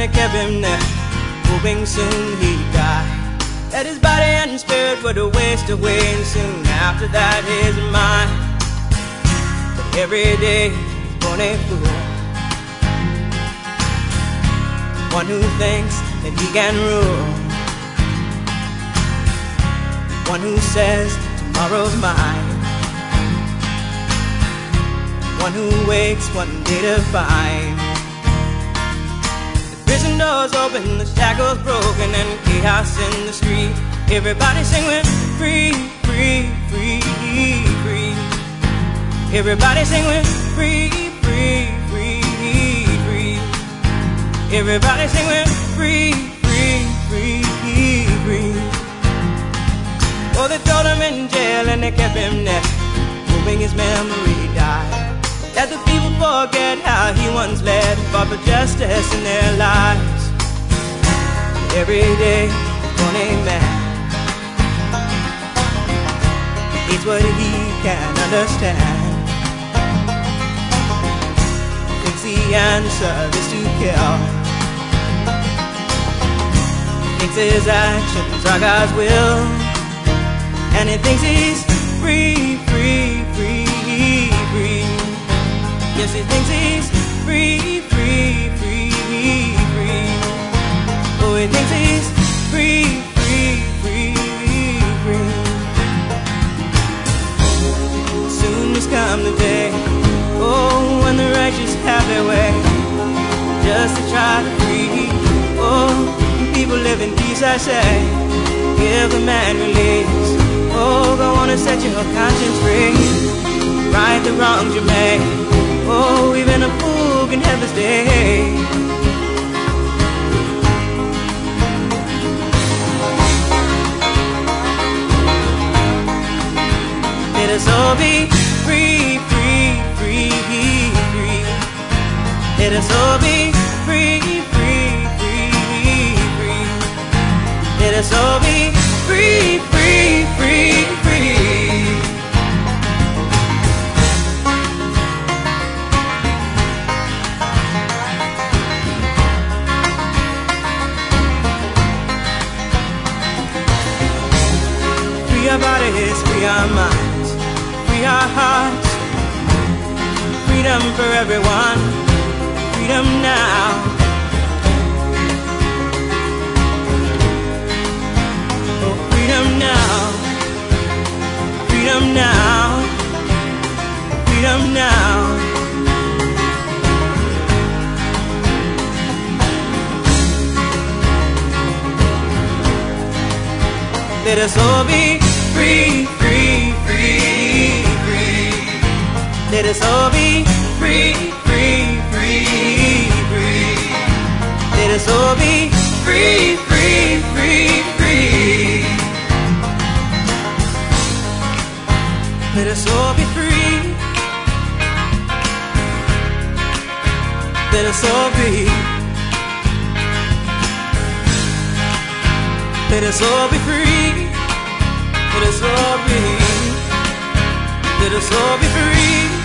kept him there, hoping soon he'd die. That his body and spirit would waste away, and soon after that his mind. But every day he's born a fool, one who thinks that he can rule, one who says tomorrow's mine, one who wakes one day to find the prison doors open, the shackles broken, and chaos in the street. Everybody sing with free, free, free, free. Everybody sing with free, free, free, free. Everybody sing with free, free, free, free. Oh, they thrown him in jail and they kept him there, hoping his memory died. That the people forget how he once led, fought for justice in their lives. Every day, born a man, it's what he can understand. Thinks the answer is to kill, thinks his actions are God's will, and he thinks he's free, free, free, free. Yes, he thinks he's free, free, free, free. Oh, he thinks he's free, free, free, free. Soon has come the day, oh, when the righteous have their way, just to try to free. Oh, people live in peace, I say, give the man release. Oh, go on and set your conscience free, right the wrongs you made. Oh, even a fool can have his day. Let us all be free, free, free, free. Let us all be free, free, free, free. Let us all be free, free, free, free. Free our bodies, free our minds, free our hearts. Freedom for everyone, freedom now. Oh, freedom now, freedom now, freedom now. Let us all be free, free, free, free. Let us all be free, free, free, free. Let us all be free, free, free, free. Let us all be free. Let us all be. Let us all be free. Let us all be. Let us all be free.